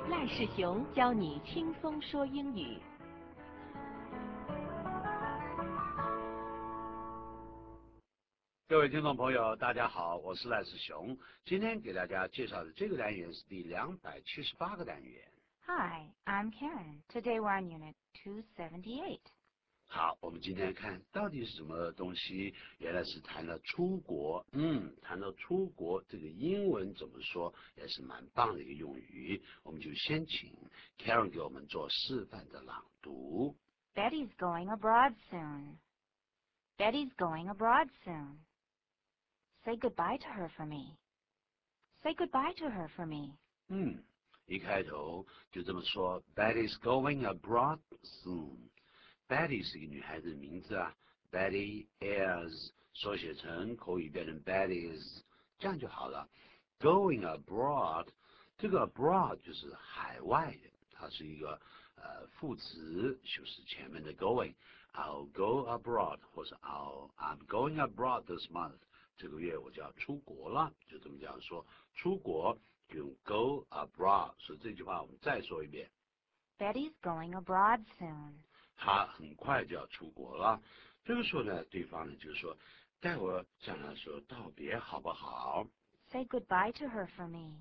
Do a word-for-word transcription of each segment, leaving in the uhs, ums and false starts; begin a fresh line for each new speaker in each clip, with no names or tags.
赖世雄教你轻松说英语。
各位听众朋友，大家好，我是赖世雄。今天给大家介绍的这个单元是第两百七十八个单元。
Hi, I'm Karen. Today we're on Unit two seventy-eight.
好，我们今天看到底是什么东西？原来是谈了出国。嗯，谈到出国，这个英文怎么说，也是蛮棒的一个用语。我们就先请 Karen 给我们做示范的朗读。
Betty's going abroad soon. Betty's going abroad soon. Say goodbye to her for me. Say goodbye to her for me.
嗯，一开头就这么说 ，Betty's going abroad soon。Betty 是一个女孩子的名字啊 ，Betty is 缩写成口语变成 Betty's， 这样就好了。Going abroad， 这个 abroad 就是海外的，它是一个呃副词，就是前面的 going。I'll go abroad， 或者 I'll I'm going abroad this month。这个月我就要出国了，就这么这样说。出国就用 go abroad， 所以这句话我们再说一遍。
Betty's going abroad soon.
他很快就要出国了。这个时候呢，对方呢就是说，带我向他说道别好不好
Say goodbye to her for me.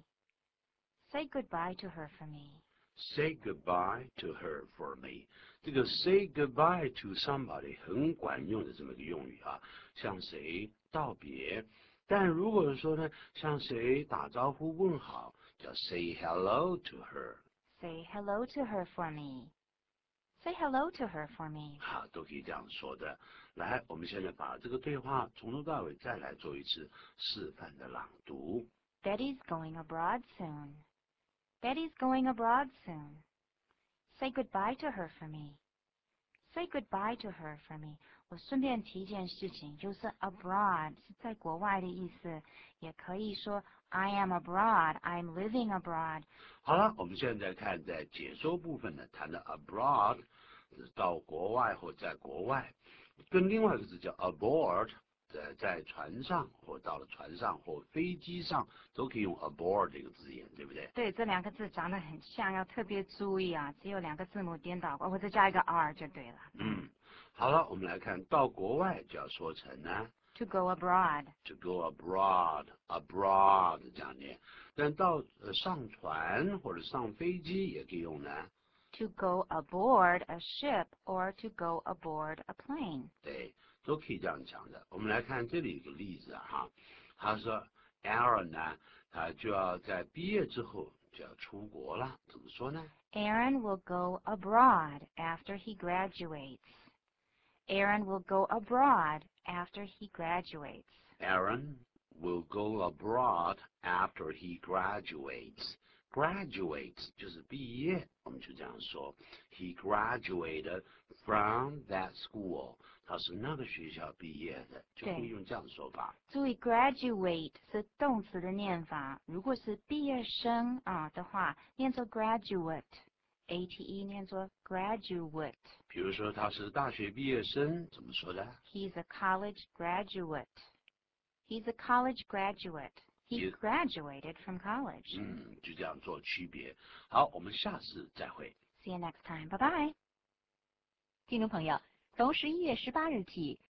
Say goodbye to her for me.
？Say goodbye to her for me。这个 say goodbye to somebody 很管用的这么一个用语啊，向谁道别。但如果说呢，向谁打招呼问好，叫 say hello to her。
Say hello to her for me. Say hello to her for me.
好，都可以这样说的。来，我们现在把这个对话从头到尾再来做一次示范的朗读。
Betty's going abroad soon. Betty's going abroad soon. Say goodbye to her for me. Say goodbye to her for me. 我顺便提一件事情，就是 abroad 是在国外的意思，也可以说 I am abroad, I'm living abroad.
好了，我们现在看在解说部分呢，谈的 abroad 是到国外或在国外，跟另外一个字叫 aboard， 在在船上或到了船上或飞机上都可以用 aboard 这个字眼，对不对？
对，这两个字长得很像，要特别注意啊，只有两个字母颠倒过，或者加一个 r 就对了。
嗯，好了，我们来看到国外就要说成呢
To go abroad.
to go abroad abroad 这样念，但到呃上船或者上飞机也可以用呢。
To go aboard a ship or to go aboard a plane.
对，都可以这样讲的。我们来看这里有个例子啊，哈，他说 Aaron 呢，他就要在毕业之后就要出国了，怎么说呢
Aaron will go abroad after he graduates. Aaron will go abroad after he graduates.
？Aaron will go abroad after he graduates. Graduates 就是毕业，我们就这样说。He graduated from that school. 他是那个学校毕业的，就可以用这样的说法。
注意 graduate 是动词的念法，如果是毕业生啊的话，念作 graduate。A T E 念作 graduate。
比如说他是大学毕业生，怎么说的
He's a college graduate. He's a college graduate. He graduated from college.
嗯，就这样做区别。好，我们下次再会。
See you next time. Bye bye.
听众朋友，从十一月十八日起，